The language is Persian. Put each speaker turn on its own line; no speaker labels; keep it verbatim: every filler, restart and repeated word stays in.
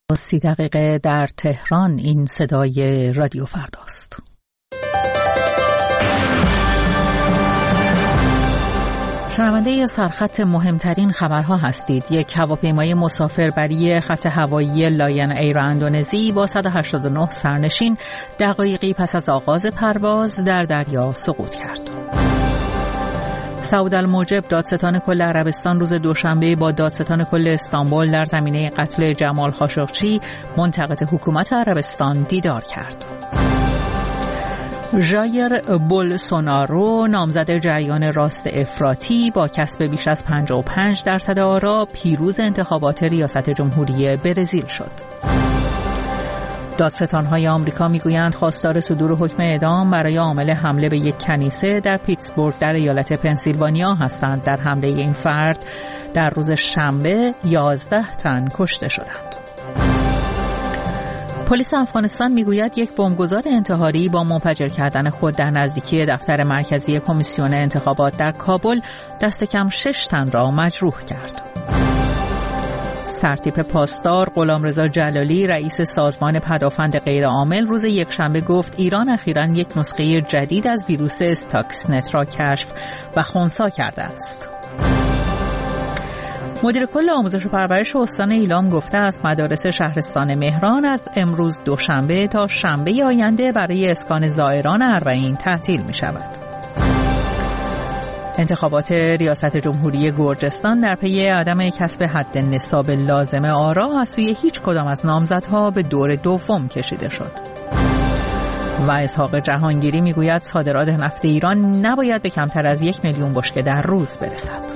سی دقیقه در تهران. این صدای رادیو فرداست. شنونده سرخط مهمترین خبرها هستید. یک هواپیمای مسافربری خط هوایی لاین ایر اندونزی با صد و هشتاد و نه سرنشین دقایقی پس از آغاز پرواز در دریا سقوط کرد. سعود الموجب، دادستان کل عربستان، روز دوشنبه با دادستان کل استانبول در زمینه قتل جمال خاشقچی منتقد حکومت عربستان دیدار کرد. ژایر بولسونارو، نامزد جریان راست افراطی، با کسب بیش از پنجاه و پنج درصد آرا پیروز انتخابات ریاست جمهوری برزیل شد. دادستان‌های آمریکا میگویند خواستار صدور حکم اعدام برای عامل حمله به یک کنیسه در پیتسبورگ در ایالت پنسیلوانیا هستند. در حمله این فرد در روز شنبه یازده تن کشته شدند. پلیس افغانستان میگوید یک بمبگذار انتحاری با منفجر کردن خود در نزدیکی دفتر مرکزی کمیسیون انتخابات در کابل دست کم شش تن را مجروح کرد. سرتیپ پاسدار غلامرضا جلالی، رئیس سازمان پدافند غیرعامل، روز یکشنبه گفت ایران اخیراً یک نسخه جدید از ویروس استاکسنت را کشف و خنثی کرده است. مدیر کل آموزش و پرورش استان ایلام گفته است مدارس شهرستان مهران از امروز دوشنبه تا شنبه آینده برای اسکان زائران اربعین تعطیل می شود. انتخابات ریاست جمهوری گرجستان در پی عدم کسب حد نصاب لازم آرا از سوی هیچ کدام از نامزدها به دور دوم کشیده شد. و اسحاق جهانگیری میگوید صادرات نفت ایران نباید به کمتر از یک میلیون بشکه در روز برسد.